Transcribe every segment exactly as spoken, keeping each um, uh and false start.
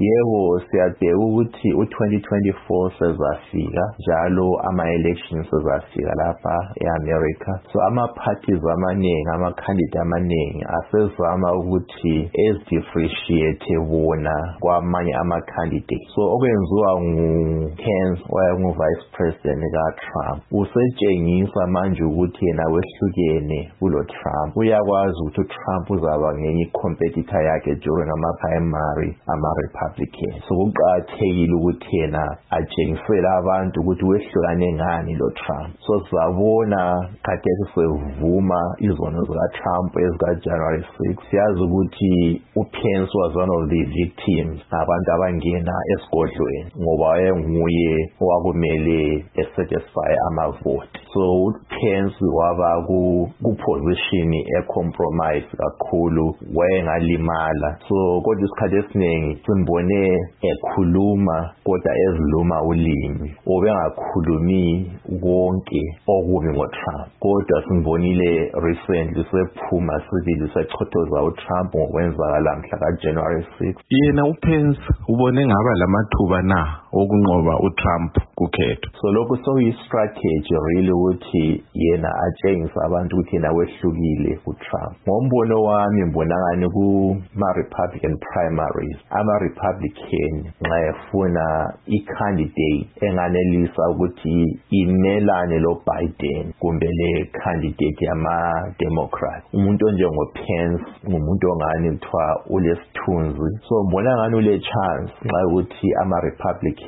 Yebo siyabheka ukuthi u twenty twenty-four sezafika njalo ama-elections sezafika lapha e-America. So ama-parties amaningi, ama-candidate amaningi asezama ukuthi ezi-differentiate bona kwamanye ama-candidate. So okwenziwa ngu-Pence owayengu-vice president ka-Trump usetshengisa manje ukuthi yena wehlukene kulo Trump. Uyakwazi ukuthi uTrump uzaba ngenye i-competitor yakhe during ama-primary ama-Republican. So kuqakathekile ukuthi yena atshengisele abantu ukuthi wehlukane ngani lo Trump. So sizabona khathesi sevuma izono zika-Trump ezika-January sixth. Siyazi ukuthi uPence was one of the victims, abantu abangena esigodlweni ngoba wayenguye owakumele esatisfy amavoti. So uPence waba ku-position e-compromise kakhulu, wayengalimala. So kodwa isikhathi esiningi simbone ekhuluma kodwa eziluma ulimi, obengakhulumi konke okubi ngoTrump. Kodwa simbonile recently sephuma sibili sechothoza uTrump ngokwenzakala mhla ka-January sixth. Yena uPence ubone ngaba lamathuba na okunqoba uTrump kukhetho. So lokho soyi-strategy really ukuthi yena atshengisa abantu ukuthi yena wehlukile kuTrump. Ngombono wami mbona ngani kuma-Republican primaries, ama-Republican nxa efuna i-candidate enganelisa ukuthi imelane lo Biden kumbe le candidate yama-Democrat. Umuntu onjengoPence ngumuntu ongani kuthiwa ulesithunzi. So mbona ngani ule chance nxa ukuthi ama-Republican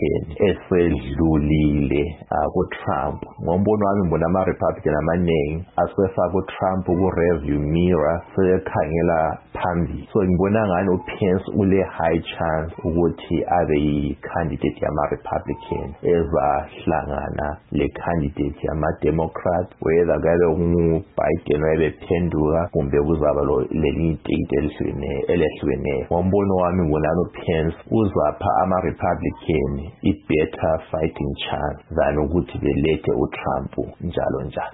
esedlulile uh, ku-Trump. Ngombono wami mbona ama-Republican amaningi asefaka uTrump ku-review mirror sekhangela phambili. So ngibona ngani uPence ule high chance ukuthi abe yi-candidate yama-Republican ezahlangana le candidate yama-Democrat, whether kabe ngu-Biden wayebephenduka kumbe kuzaba lelinye itikiti elehlukeneyo. Ngombono wami ngibona uPence uzapha ama-Republican i-better fighting chance than ukuthi belethe uTrump njalo njalo.